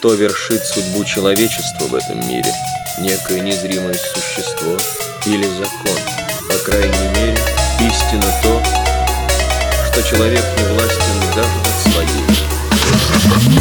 Что вершит судьбу человечества в этом мире? Некое незримое существо или закон? По крайней мере, истина то, что человек не властен даже над своей.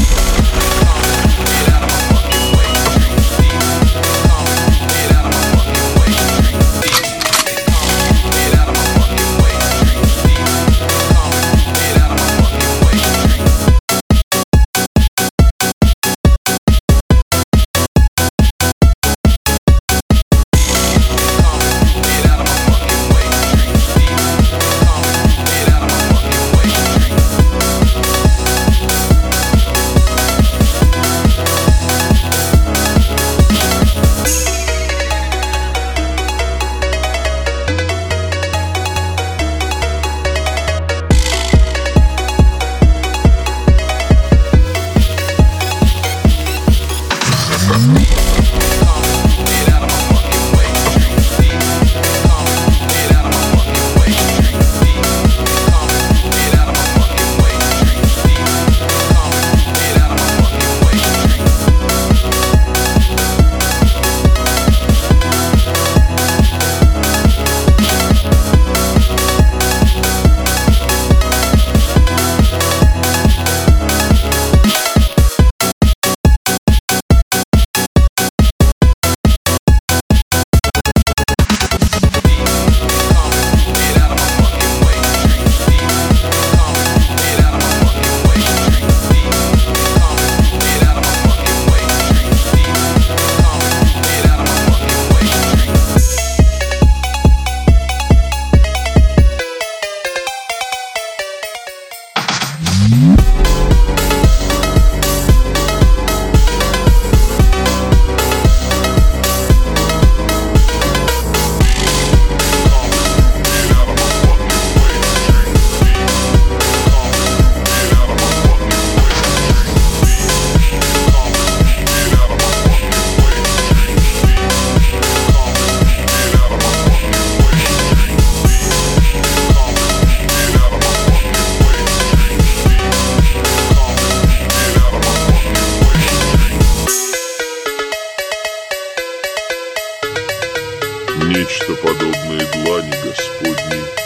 Нечто подобное длани Господней